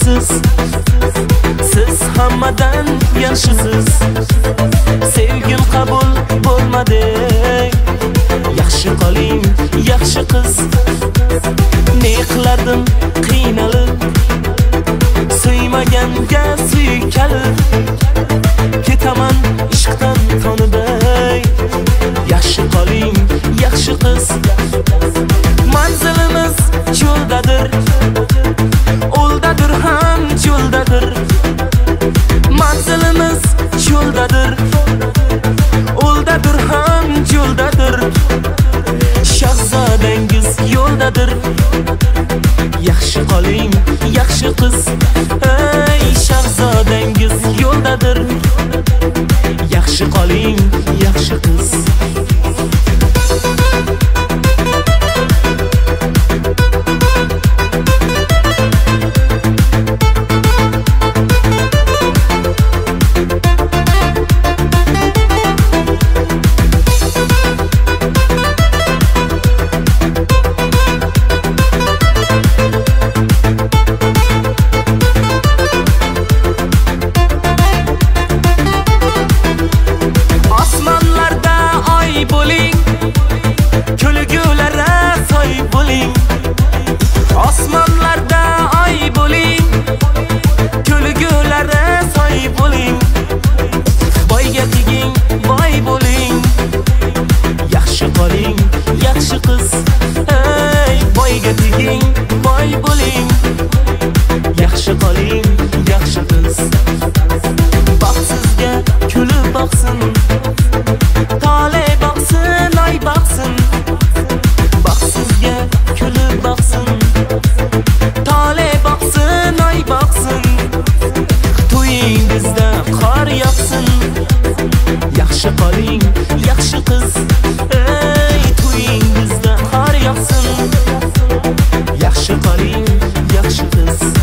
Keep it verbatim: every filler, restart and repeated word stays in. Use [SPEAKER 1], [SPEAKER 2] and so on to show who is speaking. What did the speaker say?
[SPEAKER 1] yaxshisiz, siz hammadan yaxshisiz. Sevgim qabul bo'lmadi, yaxshi qoling, yaxshi qiz. Ne qilardim qiynalib, suymaganga suykalib, ketaman ishqdan tonib. Yaxshi qoling, yaxshi qiz. Manzilimiz cho'ldadir, o'ldadir ham cho'ldadir. Manzilimiz cho'ldadir, o'ldadir ham cho'ldadir. Shahzodangiz yo'ldadir. Yaxshi qoling, yaxshi qiz. Ey shahzodangiz yo'ldadir. Yaxshi qoling, yaxshi qiz. Osmonlarda oy bo'ling, kulgulara soy bo'ling. Boyga teging, boy bo'ling. Yaxshi qoling, yaxshi qiz. Ey boyga teging, boy bo'ling. Yaxshi qoling, yaxshi qiz. Baxtsizga kulib boqsin, tole boqsin, oy boqsin. Baxtsizga kulib boqsin, tole boqsin, oy boqsin. To'yingizda qor yoqsin. Yaxshi qoling, yaxshi qiz. Ey to'yingizda qor yoqsin. Yaxshi qoling, yaxshi qiz.